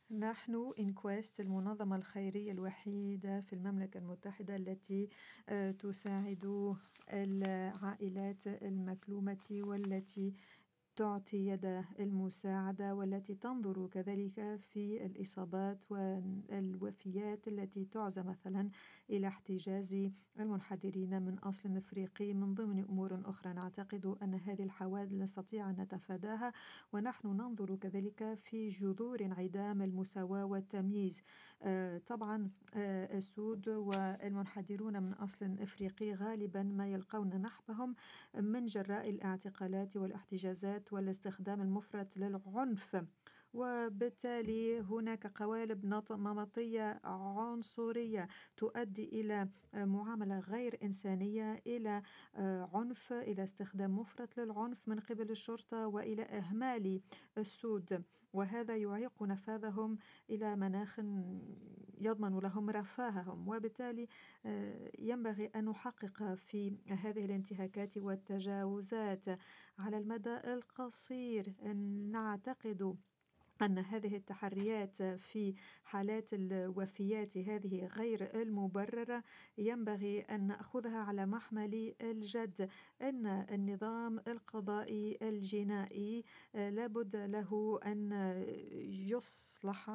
نحن إنكويست المنظمة الخيرية الوحيدة في المملكة المتحدة التي تساعد العائلات المكلومة والتي تعطي يد المساعدة والتي تنظر كذلك في الإصابات والوفيات التي تعزى مثلا إلى احتجاز المنحدرين من أصل إفريقي من ضمن أمور أخرى. نعتقد أن هذه الحوادث نستطيع أن نتفاداها، ونحن ننظر كذلك في جذور انعدام المساواة والتمييز. طبعا السود والمنحدرون من أصل إفريقي غالبا ما يلقون نحبهم من جراء الاعتقالات والاحتجازات والاستخدام المفرط للعنف، وبالتالي هناك قوالب نمطية عنصرية تؤدي إلى معاملة غير إنسانية، إلى عنف، إلى استخدام مفرط للعنف من قبل الشرطة، وإلى إهمال السود، وهذا يعيق نفاذهم إلى مناخ يضمن لهم رفاههم. وبالتالي ينبغي أن نحقق في هذه الانتهاكات والتجاوزات على المدى القصير. نعتقد أن هذه التحريات في حالات الوفيات هذه غير المبررة ينبغي أن نأخذها على محمل الجد. أن النظام القضائي الجنائي لابد له أن يصلح